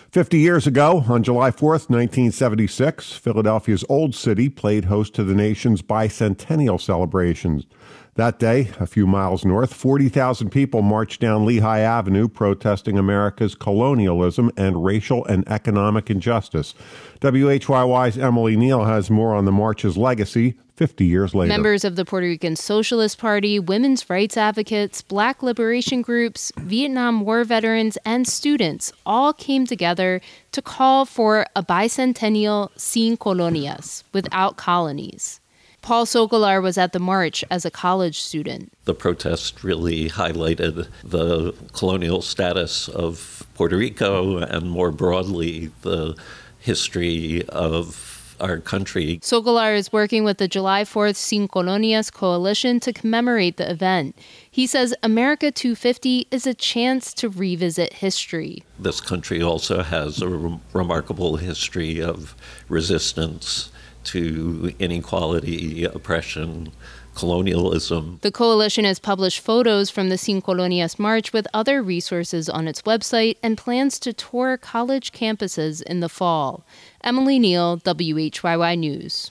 50 years ago, on July 4th, 1976, Philadelphia's Old City played host to the nation's bicentennial celebrations. That day, a few miles north, 40,000 people marched down Lehigh Avenue protesting America's colonialism and racial and economic injustice. WHYY's Emily Neal has more on the march's legacy 50 years later. Members of the Puerto Rican Socialist Party, women's rights advocates, black liberation groups, Vietnam War veterans, and students all came together to call for a bicentennial sin colonias, without colonies. Paul Sokolar was at the march as a college student. The protest really highlighted the colonial status of Puerto Rico and more broadly the history of our country. Sokolar is working with the July 4th Sin Colonias Coalition to commemorate the event. He says America 250 is a chance to revisit history. This country also has a remarkable history of resistance to inequality, oppression, colonialism. The coalition has published photos from the Sin Colonias March with other resources on its website and plans to tour college campuses in the fall. Emily Neal, WHYY News.